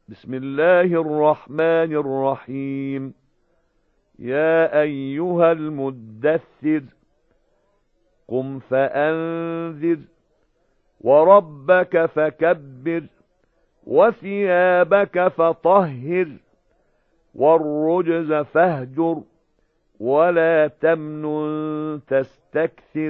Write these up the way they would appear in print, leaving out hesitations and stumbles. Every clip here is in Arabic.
بسم الله الرحمن الرحيم. يا أيها المدثر قم فأنذر وربك فكبر وثيابك فطهر والرجز فاهجر ولا تمنن تستكثر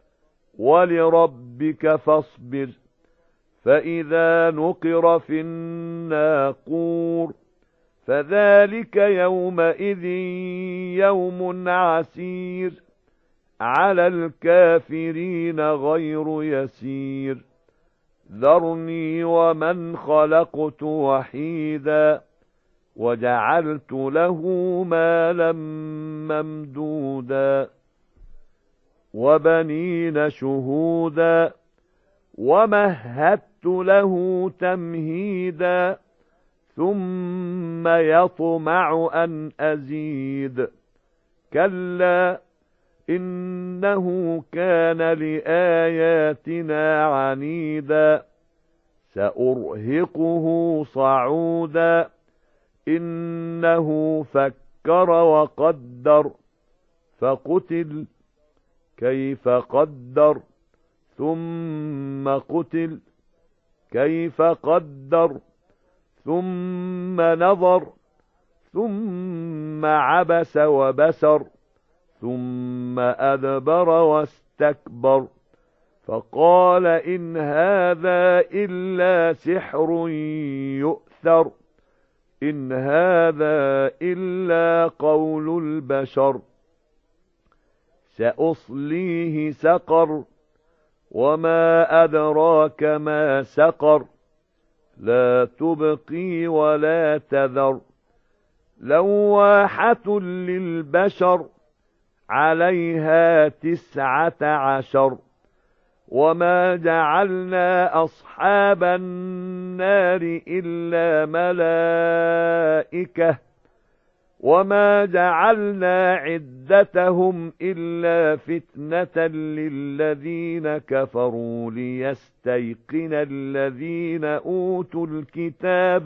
ولربك فاصبر فإذا نقر في الناقور فذلك يومئذ يوم عسير على الكافرين غير يسير ذرني ومن خلقت وحيدا وجعلت له مالا ممدودا وبنين شهودا ومهدت له تمهيدا ثم يطمع أن أزيد كلا إنه كان لآياتنا عنيدا سأرهقه صعودا إنه فكر وقدر فقتل كيف قدر ثم قتل كيف قدر ثم نظر ثم عبس وبسر ثم أدبر واستكبر فقال إن هذا إلا سحر يؤثر إن هذا إلا قول البشر سأصليه سقر وما أدراك ما سقر لا تبقي ولا تذر لواحة للبشر عليها 19 وما جعلنا أصحاب النار إلا ملائكة وما جعلنا عدتهم إلا فتنة للذين كفروا ليستيقن الذين أوتوا الكتاب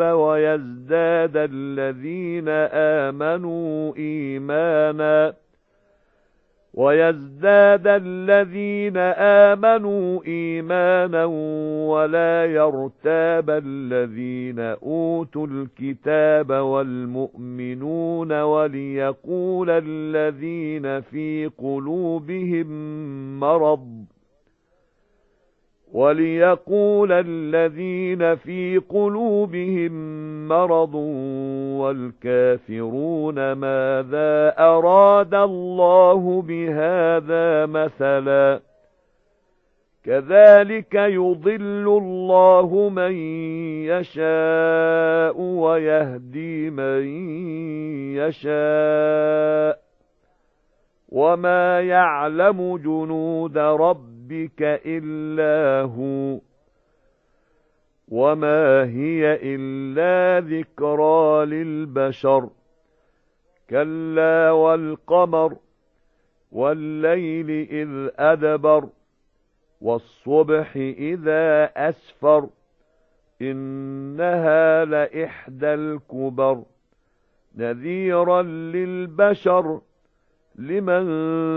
ويزداد الذين آمنوا إيمانا ولا يرتاب الذين أوتوا الكتاب والمؤمنون وليقول الذين في قلوبهم مرض والكافرون ماذا أراد الله بهذا مثلا كذلك يضل الله من يشاء ويهدي من يشاء وما يعلم جنود ربك إلا هو وما هي إلا ذكرى للبشر كلا والقمر والليل إذ أدبر والصبح إذا أسفر إنها لإحدى الكبر نذيرا للبشر لمن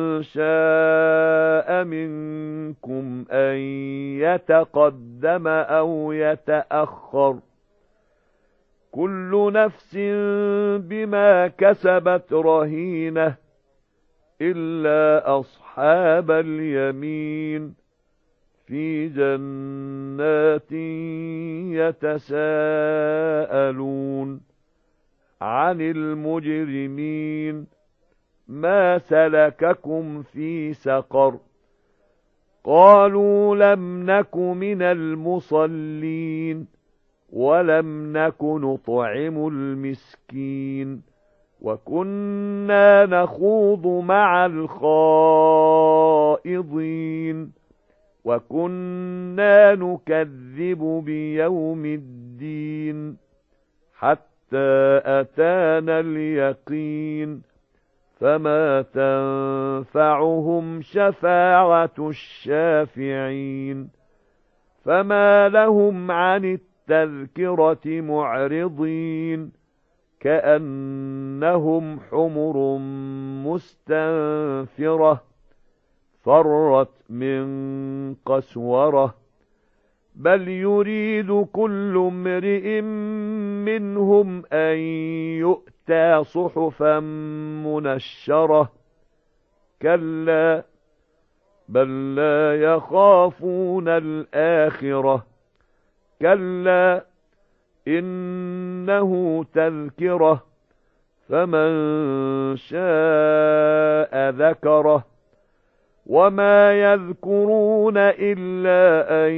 شاء منكم أن يتقدم أو يتأخر كل نفس بما كسبت رهينة إلا أصحاب اليمين في جنات يتساءلون عن المجرمين ما سلككم في سقر قالوا لم نك من المصلين ولم نك نطعم المسكين وكنا نخوض مع الخائضين وكنا نكذب بيوم الدين حتى أتانا اليقين فما تنفعهم شفاعة الشافعين فما لهم عن التذكرة معرضين كأنهم حمر مستنفرة فرت من قسورة بل يريد كل امرئ منهم أن يؤتى صحفا منشرة كلا بل لا يخافون الآخرة كلا إنه تذكرة فمن شاء ذكره وما يذكرون إلا أن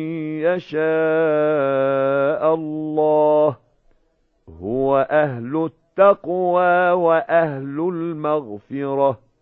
يشاء الله هو أهل التقوى وأهل المغفرة